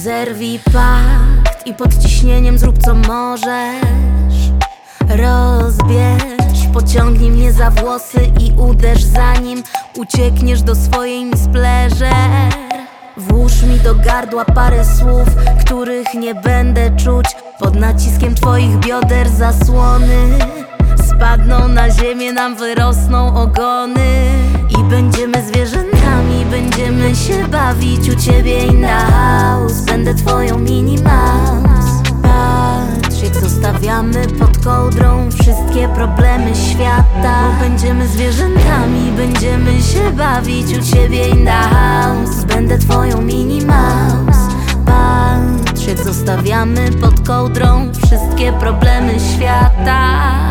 Zerwij pakt i pod ciśnieniem zrób co możesz. Rozbierz, pociągnij mnie za włosy i uderz, zanim uciekniesz do swojej Miss Pleasure. Włóż mi do gardła parę słów, których nie będę czuć. Pod naciskiem twoich bioder zasłony spadną na ziemię, nam wyrosną ogony. I będziemy zwierzętami, będziemy się bawić u ciebie in the house. Będę twoją Minnie Mouse. Patrz jak zostawiamy pod kołdrą wszystkie problemy świata. Bo będziemy zwierzętami, będziemy się bawić u ciebie in the house. Będę twoją Minnie Mouse. Patrz jak zostawiamy pod kołdrą wszystkie problemy świata.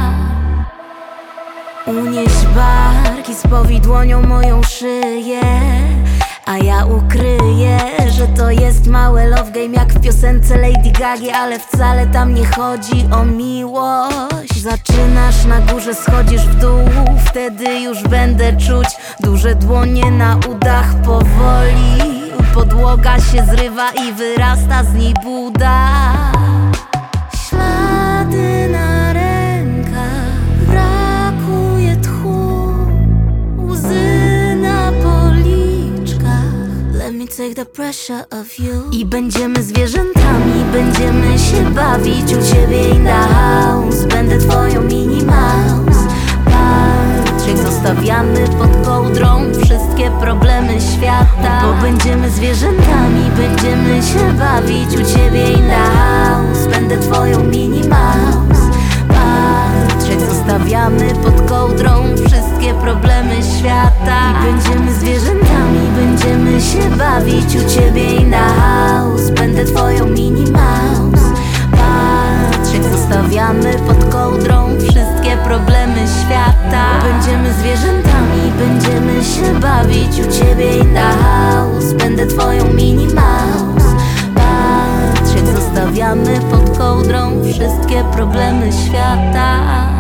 Unieś barki, spowij dłonią moją szyję, a ja ukryję, że to jest małe love game jak w piosence Lady Gagi. Ale wcale tam nie chodzi o miłość. Zaczynasz na górze, schodzisz w dół, wtedy już będę czuć duże dłonie na udach powoli. Podłoga się zrywa i wyrasta z niej Buda. Ślady na rękach, brakuje tchu, łzy na policzkach. Let me take the pressure of you. I będziemy zwierzętami, będziemy się bawić u ciebie in the house. Będę twoją Minnie Mouse. Patrz jak zostawiamy pod kołdrą wszystkie problemy świata. Bo będziemy zwierzętami, będziemy się bawić u ciebie in the house. Będę twoją Minnie Mouse. Patrz jak zostawiamy pod kołdrą wszystkie problemy świata. I będziemy zwierzętami, będziemy się bawić u ciebie in the house. Będę twoją Minnie Mouse. Patrz jak zostawiamy pod kołdrą wszystkie problemy świata. Będziemy zwierzętami, będziemy się bawić u ciebie in the house. Będę twoją Minnie Mouse. Patrz jak zostawiamy pod kołdrą wszystkie problemy świata.